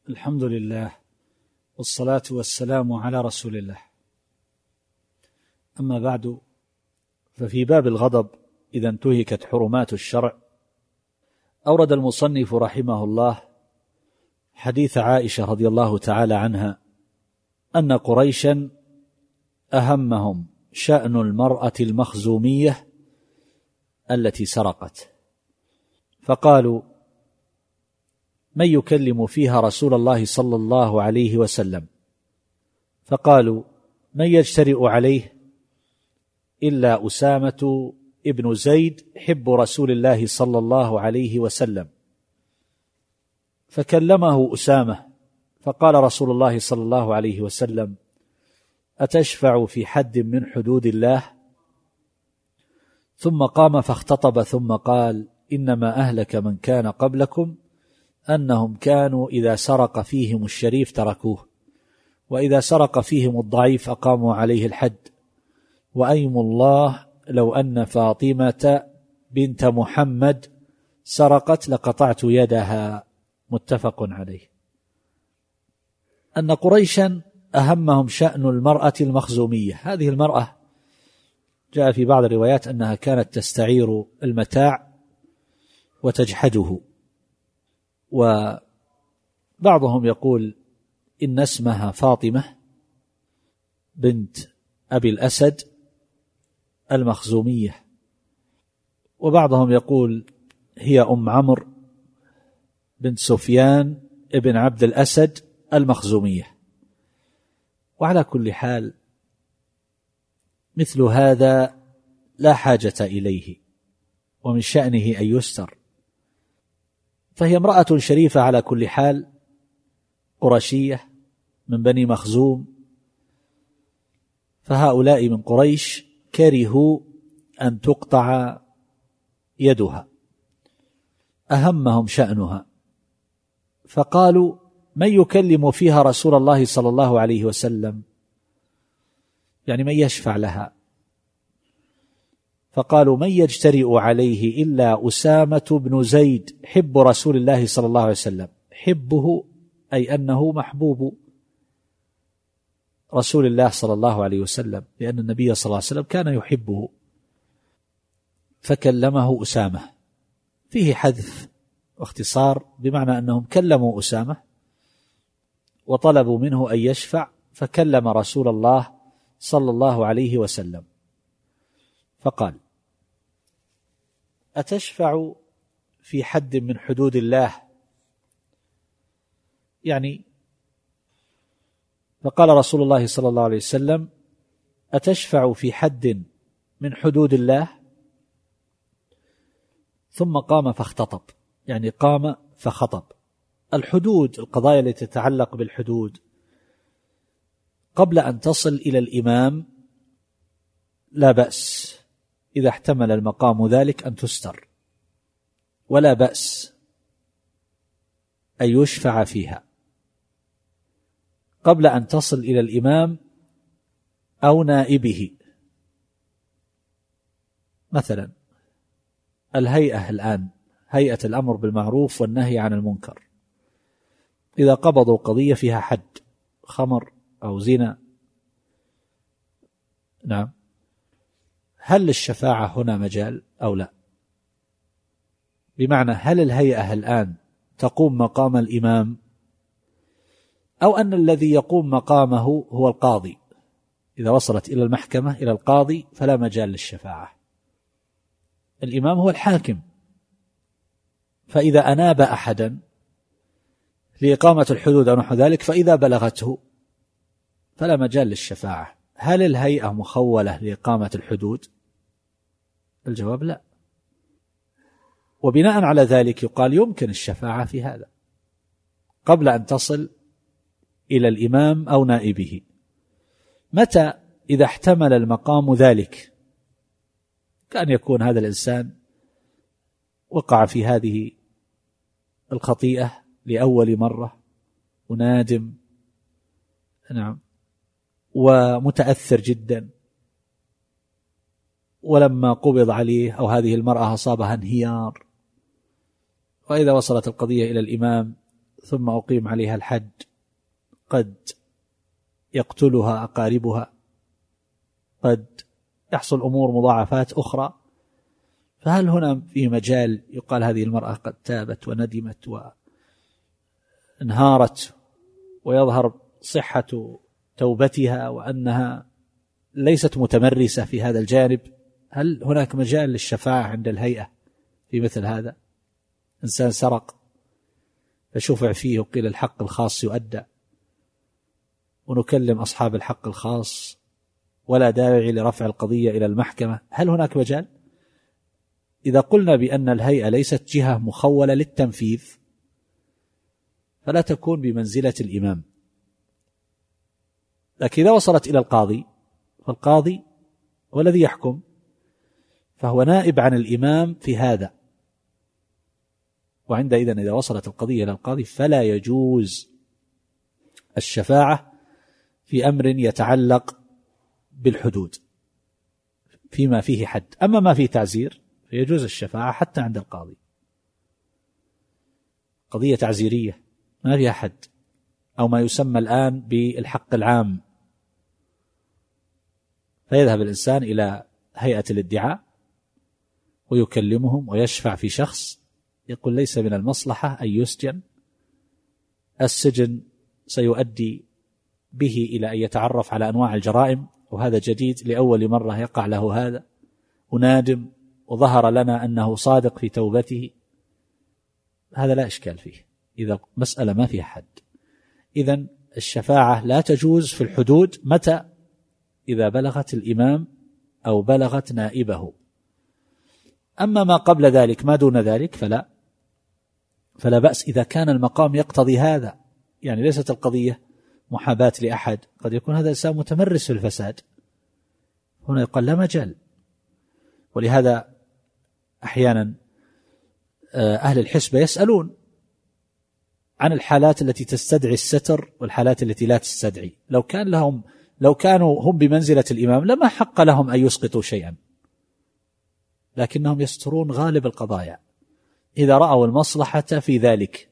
الحمد لله والصلاة والسلام على رسول الله. أما بعد، ففي باب الغضب إذا انتهكت حرمات الشرع، أورد المصنف رحمه الله حديث عائشة رضي الله تعالى عنها أن قريشا أهمهم شأن المرأة المخزومية التي سرقت، فقالوا: من يكلم فيها رسول الله صلى الله عليه وسلم؟ فقالوا: من يجترئ عليه إلا أسامة ابن زيد حب رسول الله صلى الله عليه وسلم. فكلمه أسامة فقال رسول الله صلى الله عليه وسلم: أتشفع في حد من حدود الله؟ ثم قام فاختطب ثم قال: إنما أهلك من كان قبلكم أنهم كانوا إذا سرق فيهم الشريف تركوه، وإذا سرق فيهم الضعيف أقاموا عليه الحد، وأيم الله لو أن فاطمة بنت محمد سرقت لقطعت يدها. متفق عليه. أن قريشا أهمهم شأن المرأة المخزومية. هذه المرأة جاء في بعض الروايات أنها كانت تستعير المتاع وتجحده، وبعضهم يقول إن اسمها فاطمة بنت أبي الأسد المخزومية، وبعضهم يقول هي أم عمرو بنت سفيان ابن عبد الأسد المخزومية. وعلى كل حال مثل هذا لا حاجة إليه، ومن شأنه أن يستر، فهي امرأة شريفة على كل حال، قرشية من بني مخزوم، فهؤلاء من قريش كرهوا أن تقطع يدها، أهمهم شأنها، فقالوا: من يكلم فيها رسول الله صلى الله عليه وسلم؟ يعني من يشفع لها؟ فقالوا: من يجترئ عليه إلا أسامة بن زيد حب رسول الله صلى الله عليه وسلم. حبه أي أنه محبوب رسول الله صلى الله عليه وسلم، لأن النبي صلى الله عليه وسلم كان يحبه. فكلمه أسامة، فيه حذف واختصار، بمعنى أنهم كلموا أسامة وطلبوا منه أن يشفع، فكلم رسول الله صلى الله عليه وسلم فقال: أتشفع في حد من حدود الله؟ يعني فقال رسول الله صلى الله عليه وسلم: أتشفع في حد من حدود الله؟ ثم قام فاختطب، يعني قام فخطب. الحدود، القضايا التي تتعلق بالحدود، قبل أن تصل إلى الإمام لا بأس إذا احتمل المقام ذلك أن تستر، ولا بأس أن يشفع فيها قبل أن تصل إلى الإمام أو نائبه. مثلا الهيئة الآن، هيئة الأمر بالمعروف والنهي عن المنكر، إذا قبضوا قضية فيها حد خمر أو زنا، نعم، هل للشفاعة هنا مجال أو لا؟ بمعنى هل الهيئة الآن تقوم مقام الإمام، أو أن الذي يقوم مقامه هو القاضي؟ إذا وصلت إلى المحكمة إلى القاضي فلا مجال للشفاعة. الإمام هو الحاكم، فإذا أناب أحدا لإقامة الحدود أو نحو ذلك فإذا بلغته فلا مجال للشفاعة. هل الهيئة مخولة لإقامة الحدود؟ الجواب لا. وبناء على ذلك يقال يمكن الشفاعة في هذا قبل أن تصل إلى الإمام أو نائبه. متى؟ إذا احتمل المقام ذلك، كان يكون هذا الإنسان وقع في هذه الخطيئة لأول مرة ونادم، نعم، ومتأثر جدا، ولما قبض عليه أو هذه المرأة أصابها انهيار، وإذا وصلت القضية إلى الإمام ثم أقيم عليها الحد قد يقتلها أقاربها، قد يحصل أمور مضاعفات أخرى. فهل هنا في مجال يقال هذه المرأة قد تابت وندمت وانهارت ويظهر صحة توبتها وأنها ليست متمرسة في هذا الجانب؟ هل هناك مجال للشفاعة عند الهيئة في مثل هذا؟ إنسان سرق فشفع فيه وقيل الحق الخاص يؤدى، ونكلم أصحاب الحق الخاص ولا داعي لرفع القضية إلى المحكمة، هل هناك مجال؟ إذا قلنا بأن الهيئة ليست جهة مخولة للتنفيذ فلا تكون بمنزلة الإمام، لكن إذا وصلت إلى القاضي فالقاضي هو الذي يحكم، فهو نائب عن الإمام في هذا. وعندئذ إذا وصلت القضية إلى القاضي فلا يجوز الشفاعة في أمر يتعلق بالحدود فيما فيه حد. أما ما فيه تعزير فيجوز الشفاعة حتى عند القاضي. قضية تعزيرية ما فيها حد، أو ما يسمى الآن بالحق العام، فيذهب الإنسان إلى هيئة الادعاء ويكلمهم ويشفع في شخص، يقول ليس من المصلحة أن يسجن، السجن سيؤدي به إلى أن يتعرف على أنواع الجرائم، وهذا جديد لأول مرة يقع له هذا، ونادم وظهر لنا أنه صادق في توبته، هذا لا إشكال فيه إذا مسألة ما فيها حد. إذن الشفاعة لا تجوز في الحدود متى؟ إذا بلغت الإمام أو بلغت نائبه. أما ما قبل ذلك ما دون ذلك فلا بأس إذا كان المقام يقتضي هذا. يعني ليست القضية محاباة لأحد، قد يكون هذا الإنسان متمرس في الفساد، هنا يقال لا مجال. ولهذا أحيانا أهل الحسبة يسألون عن الحالات التي تستدعي الستر والحالات التي لا تستدعي. لو كانوا هم بمنزلة الإمام لما حق لهم أن يسقطوا شيئا، لكنهم يسترون غالب القضايا إذا رأوا المصلحة في ذلك.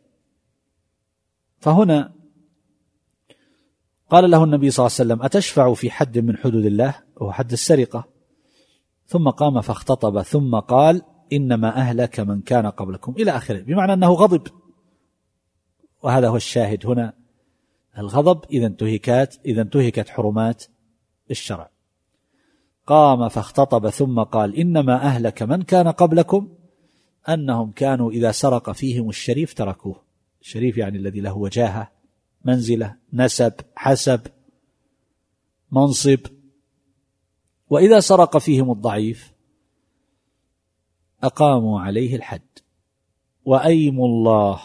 فهنا قال له النبي صلى الله عليه وسلم: أتشفع في حد من حدود الله وهو حد السرقة؟ ثم قام فاختطب ثم قال: إنما أهلك من كان قبلكم، إلى آخره، بمعنى أنه غضب. وهذا هو الشاهد هنا، الغضب إذا انتهكت حرمات الشرع. قام فاختطب ثم قال: إنما أهلك من كان قبلكم أنهم كانوا إذا سرق فيهم الشريف تركوه. الشريف يعني الذي له وجاهة، منزلة، نسب، حسب، منصب. وإذا سرق فيهم الضعيف أقاموا عليه الحد. وأيم الله،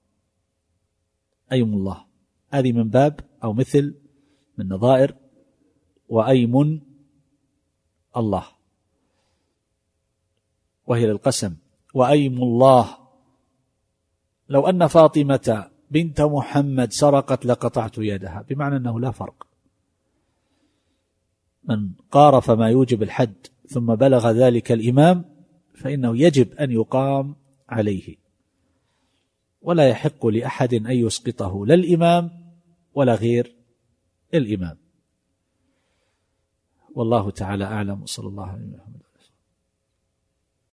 أيم الله هذه من باب أو مثل من نظائر وأيم الله، وهي للقسم. وأيم الله لو أن فاطمة بنت محمد سرقت لقطعت يدها، بمعنى أنه لا فرق. من قارف ما يوجب الحد ثم بلغ ذلك الإمام فإنه يجب أن يقام عليه، ولا يحق لأحد أن يسقطه، لا الإمام ولا غير الإمام. والله تعالى أعلم، وصلى الله عليه وسلم.